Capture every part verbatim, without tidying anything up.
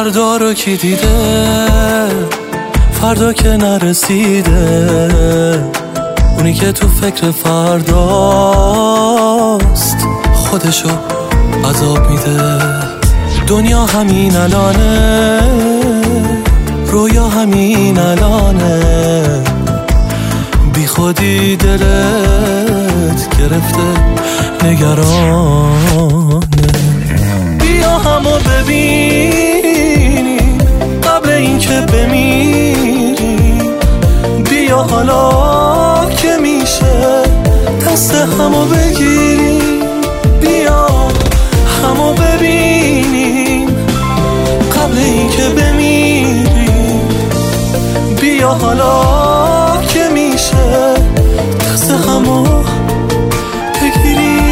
فردا رو کی دیده، فردا که نرسیده، اونی که تو فکر فرداست خودشو عذاب میده. دنیا همین الانه، رویا همین الانه، بی خودی دلت گرفته نگرانه. بیا همو ببینیم قبل اینکه بمیریم، بیا حالا که میشه دست همو بگیریم، بیا همو ببینیم قبل اینکه بمیریم، بیا حالا که میشه دست همو بگیریم.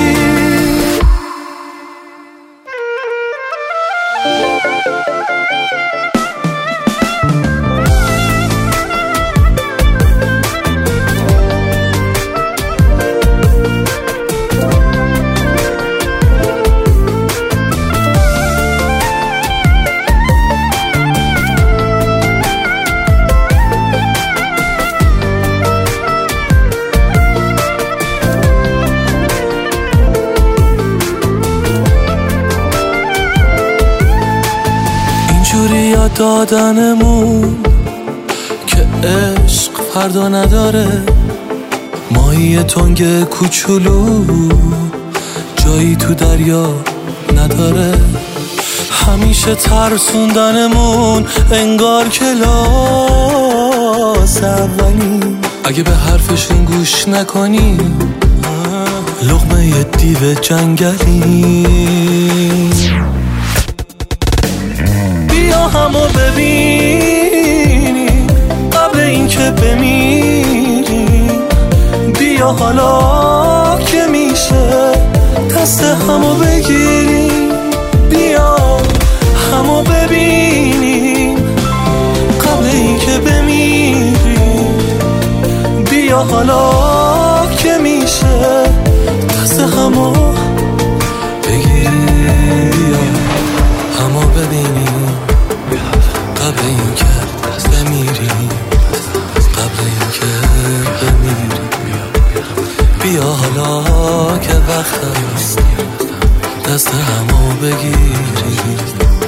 جوری یاد دادنمون که عشق فردا نداره، ماهی تنگ کوچولو جایی تو دریا نداره. همیشه ترسوندنمون انگار که لاس اولیم، اگه به حرفشون گوش نکنی لقمه یه دیو جنگلیم. بیا همو ببینیم قبل اینکه بمیریم، بیا حالا که میشه دست همو بگیریم، بیا همو ببینیم قبل اینکه بمیریم، بیا حالا که میشه دست همو بگیریم، بیا همو ببینیم قبل اینکه بمیریم، قبل اینکه بمیریم، بیا حالا که وقت هست دست همو بگیریم.